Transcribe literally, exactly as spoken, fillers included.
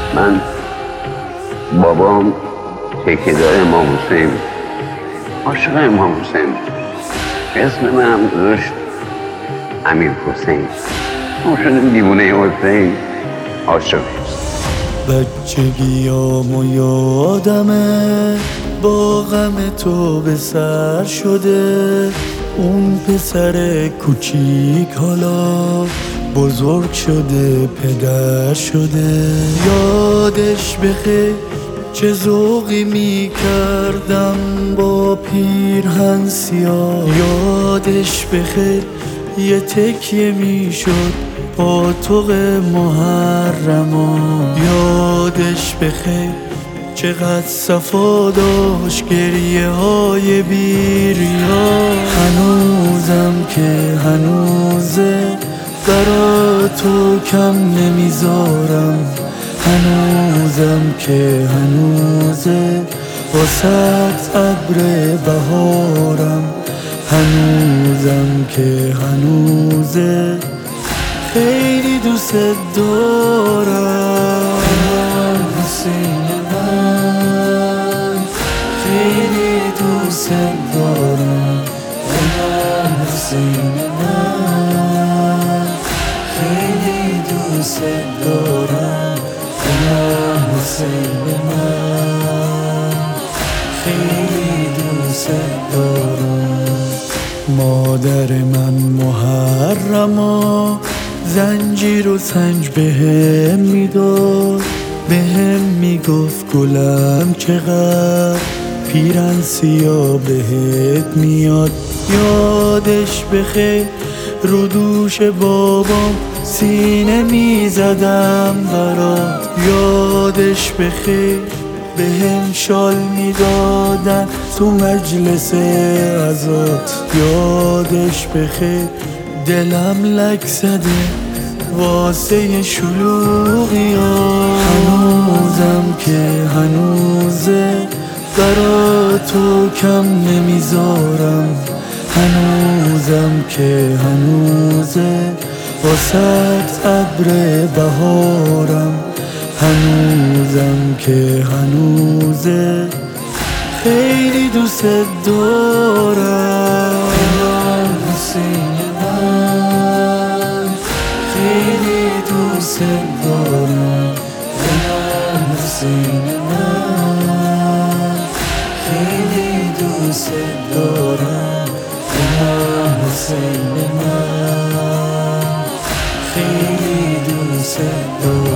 من بابام تکیه‌دار امام حسین، عاشق امام حسین. اسم من هم گذاشت امیر حسین. ما شدیم دیوونه حسین، عاشق. بچگیامو یادمه با غم تو به سر شده، اون پسر کوچیک حالا بزرگ شده پدر شده. یادش بخیر چه ذوقی می کردم با پیرهن سیاه، یادش بخیر یه تکیه می شد پاتوق محرما، یادش بخیر چقدر صفا داشت گریه های بیریا. هنوزم که هنوزه برا تو کم نمیذارم، هنوزم که هنوزه واسط ابر بهارم، هنوزم که هنوزه خیلی دوست دارم. امام حسین من خیلی دوست دارم، امام حسین من خیلی دوست دارم، امام حسین من خیلی دوست دارم. مادر من محرما زنجیر و سنج بهم میداد، بهم میگفت گلم چقدر پیرن سیاه بهت میاد. یادش بخیر رو دوش بابام سینه میزدم برات، یادش بخیر بهم شال میدادن تو مجلس عزات، یادش بخیر دلم لک زده واسه شلوغی ها. هنوزم که هنوزه برا تو کم نمیذارم، هنوزم که هنوزه واسط ابر بهارم، هنوزم که هنوزه خیلی دوست دارم. امام حسین من خیلی دوست دارم، امام حسین من خیلی دوست دارم، امام حسین من خیلی دوست دارم.